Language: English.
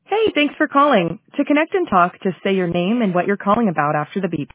Hey, thanks for calling. To connect and talk, just say your name and what you're calling about after the beep.